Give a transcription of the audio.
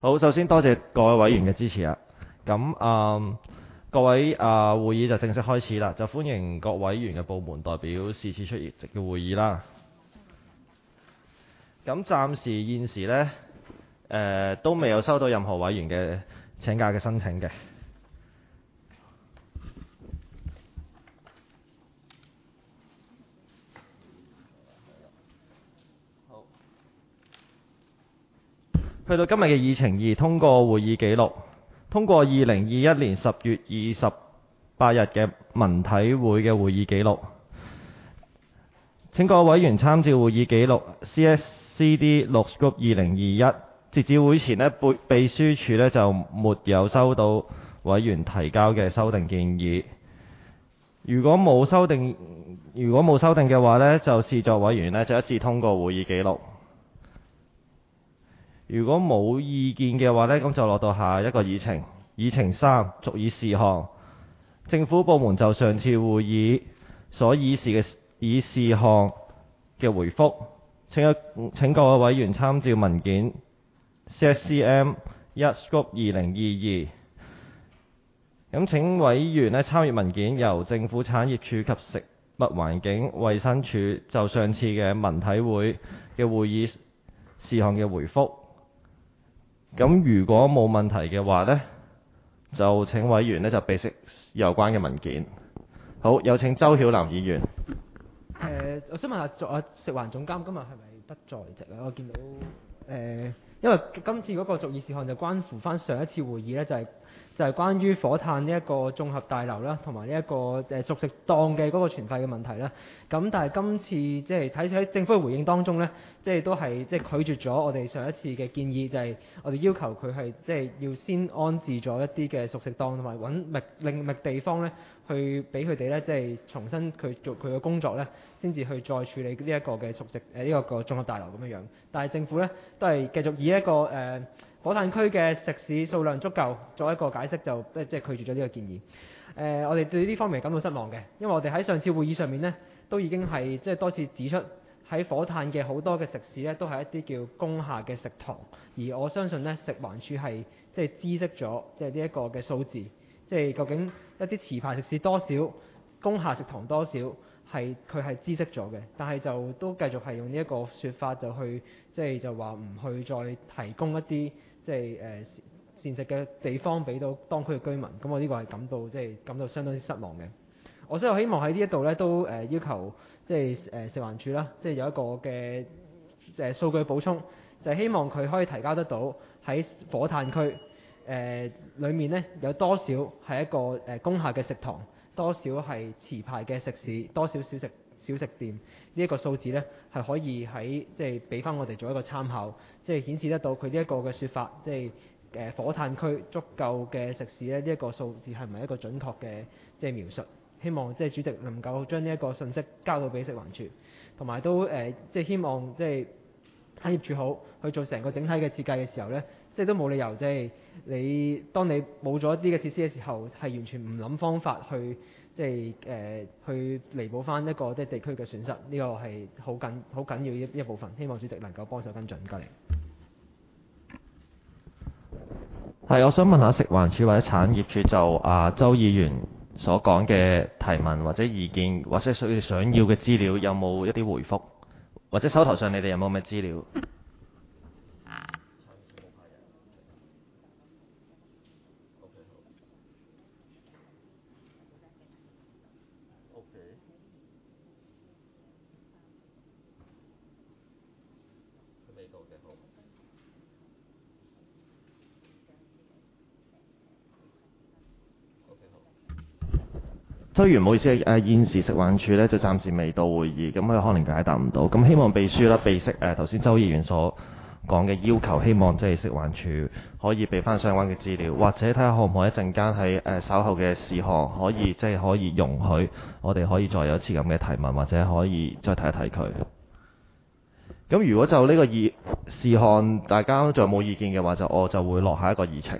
好，首先多謝各位委員嘅支持啊。咁各位會議就正式開始啦，就歡迎各委員嘅部門代表是次出席嘅會議啦。咁暫時現時呢，都未有收到任何委員嘅請假嘅申請嘅。去到今日嘅議程2，通過會議記錄，通過2021年10月28日嘅文體會嘅會議記錄。請各位委員參照會議記錄 CSCD 6 Scope 2021。截至會前呢，秘書處呢就沒有收到委員提交嘅修訂建議。如果冇修訂嘅話呢，就視作委員呢就一致通過會議記錄。如果冇意見嘅話呢，咁就落到下一個議程。議程3，續議事項。政府部門就上次會議所議事項嘅回覆，請各位委員參照文件 CSCM 1 Scope 2022。咁請委員參閱文件，由政府產業署及食物環境衛生署就上次嘅文體會嘅會議事項嘅回覆。咁如果冇問題嘅話呢，就請委員就備悉有關嘅文件。好，有請周曉南議員。 我想問下食環總監今日係咪不在席啊？我見到因為今次嗰個續議事項就關乎翻上一次會議呢，就係關於火炭呢一個綜合大樓啦，同埋呢一個熟食檔嘅嗰個存廢嘅問題啦。咁但係今次即係睇喺政府嘅回應當中呢，即係都係即係拒絕咗我哋上一次嘅建議，就係我哋要求佢係即係要先安置咗一啲嘅熟食檔，同埋揾另覓地方呢，去俾佢哋呢，即係重新佢做佢嘅工作呢，先至去再處理呢一個嘅熟食呢一個綜合大樓咁樣樣。但係政府呢，都係繼續以一個火炭區嘅食肆數量足夠作一個解釋，就即係拒絕咗呢個建議。我哋對呢方面感到失望嘅，因為我哋喺上次會議上面呢，都已經係即係多次指出，喺火炭嘅好多嘅食肆呢，都係一啲叫工廈嘅食堂，而我相信呢，食環署係即係知悉咗即係呢一個嘅數字，即係究竟一啲持牌食肆多少，工廈食堂多少，佢係知悉咗嘅，但係就都繼續係用呢一個説法就去即係就話唔去再提供一啲即係膳食嘅地方俾到當區嘅居民。咁我呢個係感到相當之失望嘅。我所以我希望喺呢一度呢，都要求即係食環署啦，即係有一個嘅數據補充，就係希望佢可以提交得到喺火炭區裏面呢，有多少係一個工廈嘅食堂，多少係持牌嘅食肆，多少小食店呢一個數字呢，係可以喺即係俾翻我哋做一個參考，即係顯示得到佢呢一個嘅説法，即係火炭區足夠嘅食肆呢，呢一個數字係唔係一個準確嘅即係描述？希望即係主席能夠將呢一個信息交到俾食環署，同埋都即係希望即係產業署好去做成個整體嘅設計嘅時候呢，即係都冇理由即係當你冇咗一啲嘅設施嘅時候，係完全唔諗方法去即係去彌補翻一個即係地區嘅損失。呢個係好緊要一部分，希望主席能夠幫手跟進。唔該你。 係，我想問下食環署或者產業署就周議員所講嘅提問或者意見，或者佢哋想要嘅資料，有冇一啲回覆，或者手頭上你哋有冇咩資料？周議員唔好意思，現時食環署呢就暫時未到會議，咁佢可能解答唔到。咁希望秘書啦備悉頭先周議員所講嘅要求，希望即係食環署可以俾翻相關嘅資料，或者睇下可唔可以一陣間喺稍後嘅事項可以即係可以容許我哋可以再有一次咁嘅提問，或者可以再睇一睇佢。咁如果就呢個事項大家仲有冇意見嘅話，我就會落下一個議程。